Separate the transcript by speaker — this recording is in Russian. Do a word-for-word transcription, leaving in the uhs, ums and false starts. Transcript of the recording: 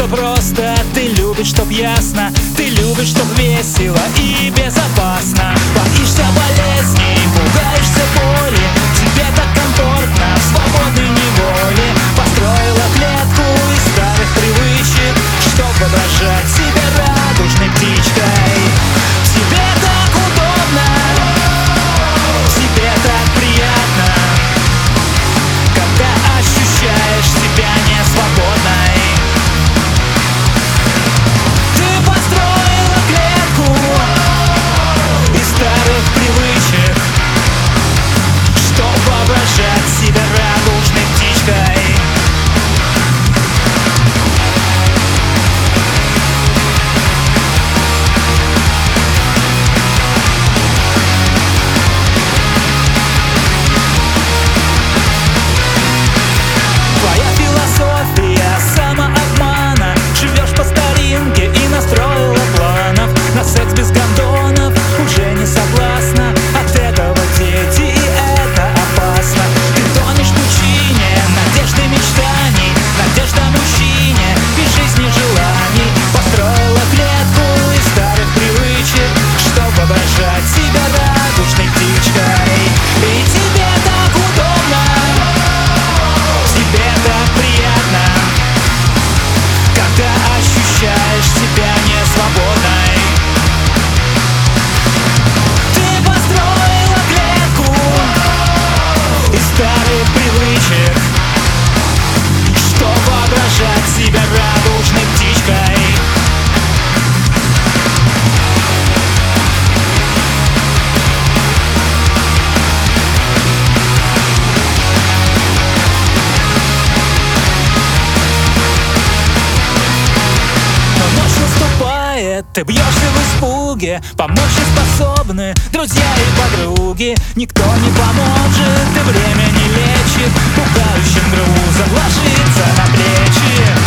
Speaker 1: все просто, ты любишь, чтоб ясно, ты любишь, чтоб весело и безопасно. Боишься болезней, пугаешься боли, тебе так комфортно в свободной неволе. Построила клетку из старых привычек, чтоб воображать себя радужной птичкой. Тебе так удобно, тебе так приятно, когда ощущаешь себя несвободной. Ты построила клетку из старых привычек, чтоб воображать себя радужной птичкой. Твоя философия самообмана, живешь по старинке и настроила планов на секс без гондонов, уже не согласна. От этого дети, и это опасно. Ты тонешь в пучине надежды, мечтаний, надежда мужчине без жизни желаний. Построила клетку из старых привычек, чтоб воображать себя радужной птичкой. И тебе так удобно, тебе так приятно, когда ощущаешь себя несвободной. Ты построила клетку из старых привычек, чтоб воображать себя радужной птичкой. Ты бьешься в испуге, помочь не способны друзья и подруги. Никто не поможет, и время не лечит, пугающим грузом ложится на плечи.